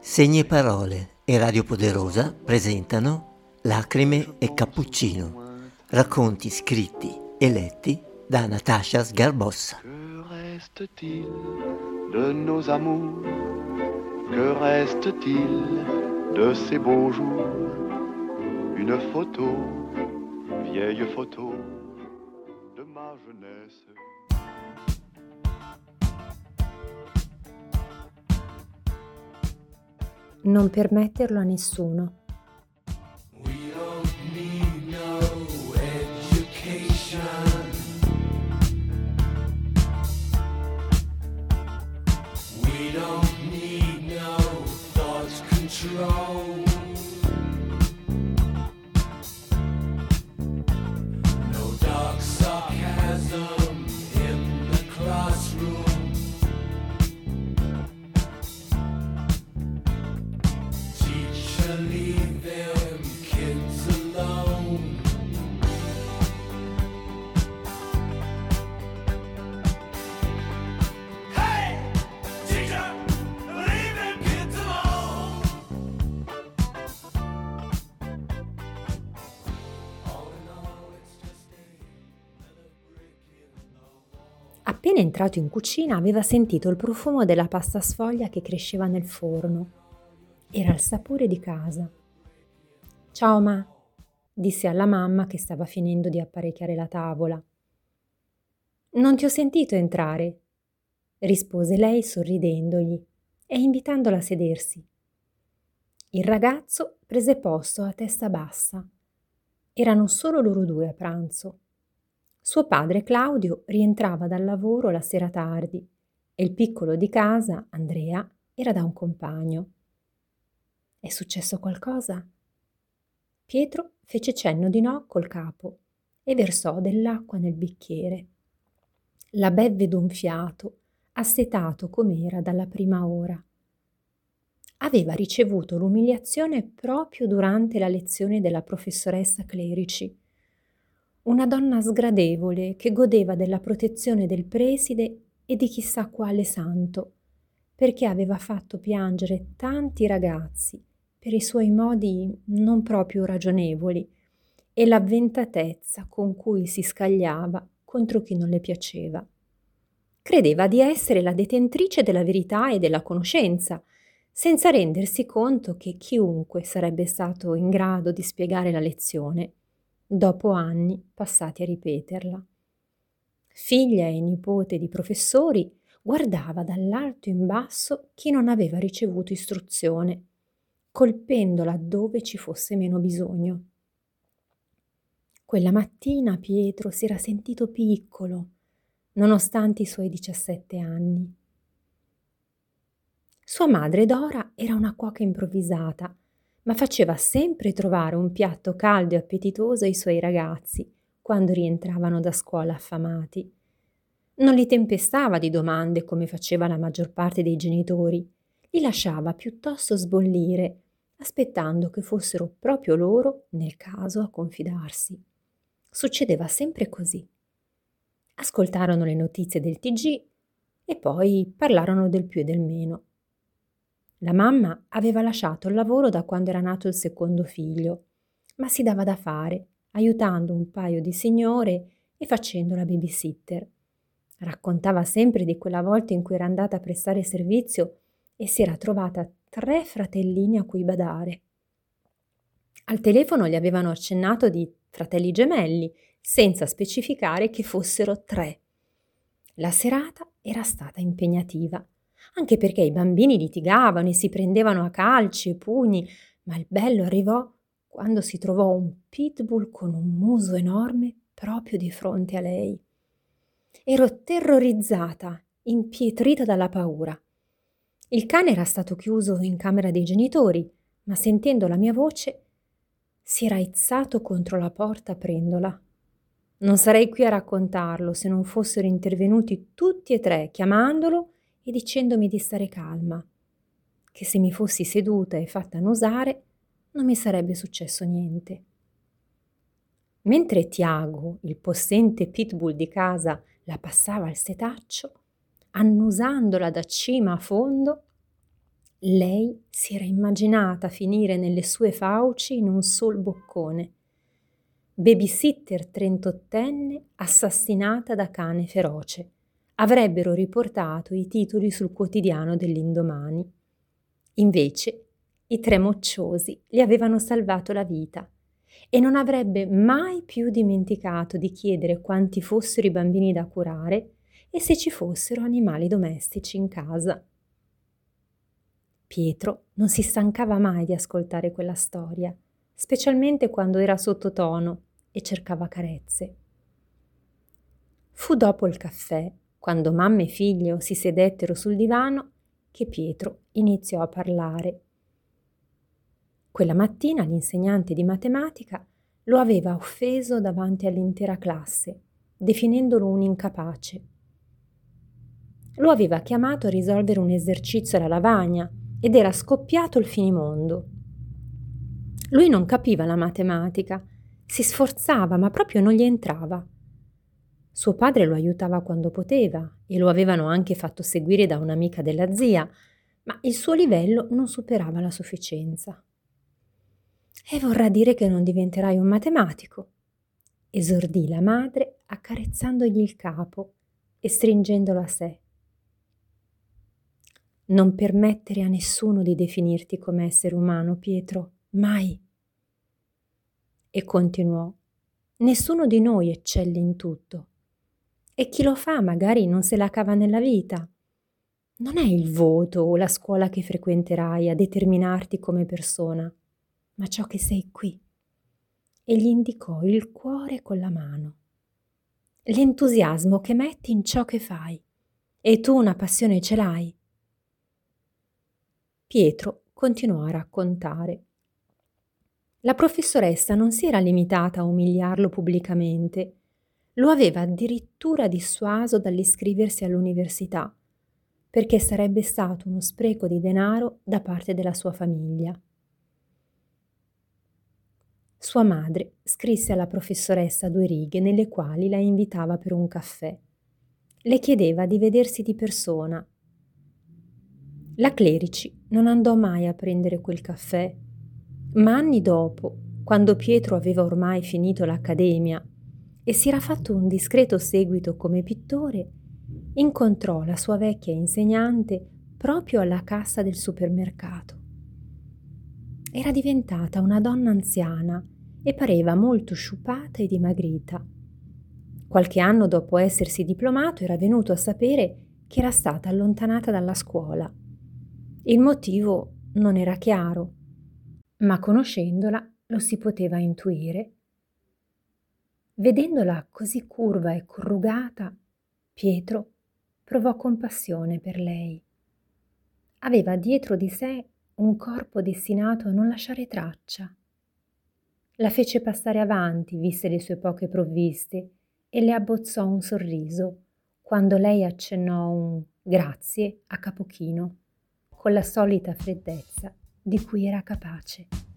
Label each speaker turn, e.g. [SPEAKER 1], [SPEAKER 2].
[SPEAKER 1] Segni e Parole e Radio Poderosa presentano Lacrime e Cappuccino, racconti scritti e letti da Natasha Sgarbossa.
[SPEAKER 2] Que reste-t-il de nos amours? Que reste-t-il de ces beaux jours? Une photo, vieille photo de ma jeunesse.
[SPEAKER 3] Non permetterlo a nessuno.
[SPEAKER 4] We don't need no education. We don't need no thought control. No dark sarcasm in the classroom. Teacher, leave them kids alone. Hey, teacher, leave them kids alone. All in all, it's just another brick in the wall.
[SPEAKER 3] Appena entrato in cucina aveva sentito il profumo della pasta sfoglia che cresceva nel forno. Era il sapore di casa. «Ciao ma», disse alla mamma che stava finendo di apparecchiare la tavola. «Non ti ho sentito entrare», rispose lei sorridendogli e invitandola a sedersi. Il ragazzo prese posto a testa bassa. Erano solo loro due a pranzo. Suo padre Claudio rientrava dal lavoro la sera tardi e il piccolo di casa, Andrea, era da un compagno. «È successo qualcosa?» Pietro fece cenno di no col capo e versò dell'acqua nel bicchiere. La bevve d'un fiato, assetato com'era dalla prima ora. Aveva ricevuto l'umiliazione proprio durante la lezione della professoressa Clerici. Una donna sgradevole che godeva della protezione del preside e di chissà quale santo, perché aveva fatto piangere tanti ragazzi per i suoi modi non proprio ragionevoli e l'avventatezza con cui si scagliava contro chi non le piaceva. Credeva di essere la detentrice della verità e della conoscenza, senza rendersi conto che chiunque sarebbe stato in grado di spiegare la lezione, dopo anni passati a ripeterla. Figlia e nipote di professori, guardava dall'alto in basso chi non aveva ricevuto istruzione, colpendo laddove ci fosse meno bisogno. Quella mattina Pietro si era sentito piccolo, nonostante i suoi 17 anni. Sua madre Dora era una cuoca improvvisata, ma faceva sempre trovare un piatto caldo e appetitoso ai suoi ragazzi quando rientravano da scuola affamati. Non li tempestava di domande come faceva la maggior parte dei genitori, li lasciava piuttosto sbollire, aspettando che fossero proprio loro, nel caso, a confidarsi. Succedeva sempre così. Ascoltarono le notizie del TG e poi parlarono del più e del meno. La mamma aveva lasciato il lavoro da quando era nato il secondo figlio, ma si dava da fare, aiutando un paio di signore e facendo la babysitter. Raccontava sempre di quella volta in cui era andata a prestare servizio e si era trovata 3 fratellini a cui badare. Al telefono gli avevano accennato di fratelli gemelli, senza specificare che fossero 3. La serata era stata impegnativa, anche perché i bambini litigavano e si prendevano a calci e pugni, ma il bello arrivò quando si trovò un pitbull con un muso enorme proprio di fronte a lei. Ero terrorizzata, impietrita dalla paura. Il cane era stato chiuso in camera dei genitori, ma sentendo la mia voce si era izzato contro la porta aprendola. Non sarei qui a raccontarlo se non fossero intervenuti tutti e 3 chiamandolo e dicendomi di stare calma, che se mi fossi seduta e fatta annusare non mi sarebbe successo niente. Mentre Tiago, il possente pitbull di casa, la passava al setaccio, annusandola da cima a fondo, Lei si era immaginata finire nelle sue fauci in un sol boccone. Babysitter 38enne assassinata da cane feroce. Avrebbero riportato i titoli sul quotidiano dell'indomani. Invece, i tre mocciosi gli avevano salvato la vita e non avrebbe mai più dimenticato di chiedere quanti fossero i bambini da curare e se ci fossero animali domestici in casa. Pietro non si stancava mai di ascoltare quella storia, specialmente quando era sottotono e cercava carezze. Fu dopo il caffè, quando mamma e figlio si sedettero sul divano, che Pietro iniziò a parlare. Quella mattina l'insegnante di matematica lo aveva offeso davanti all'intera classe, definendolo un incapace. Lo aveva chiamato a risolvere un esercizio alla lavagna ed era scoppiato il finimondo. Lui non capiva la matematica, si sforzava, ma proprio non gli entrava. Suo padre lo aiutava quando poteva e lo avevano anche fatto seguire da un'amica della zia, ma il suo livello non superava la sufficienza. E vorrà dire che non diventerai un matematico, esordì la madre accarezzandogli il capo e stringendolo a sé. Non permettere a nessuno di definirti come essere umano, Pietro, mai. E continuò: nessuno di noi eccelle in tutto. E chi lo fa magari non se la cava nella vita. Non è il voto o la scuola che frequenterai a determinarti come persona, ma ciò che sei qui. E gli indicò il cuore con la mano. L'entusiasmo che metti in ciò che fai. E tu una passione ce l'hai. Pietro continuò a raccontare. La professoressa non si era limitata a umiliarlo pubblicamente, lo aveva addirittura dissuaso dall'iscriversi all'università, perché sarebbe stato uno spreco di denaro da parte della sua famiglia. Sua madre scrisse alla professoressa 2 righe nelle quali la invitava per un caffè. Le chiedeva di vedersi di persona. La Clerici non andò mai a prendere quel caffè, ma anni dopo, quando Pietro aveva ormai finito l'accademia e si era fatto un discreto seguito come pittore, incontrò la sua vecchia insegnante proprio alla cassa del supermercato. Era diventata una donna anziana e pareva molto sciupata e dimagrita. Qualche anno dopo essersi diplomato era venuto a sapere che era stata allontanata dalla scuola. Il motivo non era chiaro, ma conoscendola lo si poteva intuire. Vedendola così curva e corrugata, Pietro provò compassione per lei. Aveva dietro di sé un corpo destinato a non lasciare traccia. La fece passare avanti, viste le sue poche provviste, e le abbozzò un sorriso quando lei accennò un grazie a capo chino, con la solita freddezza di cui era capace.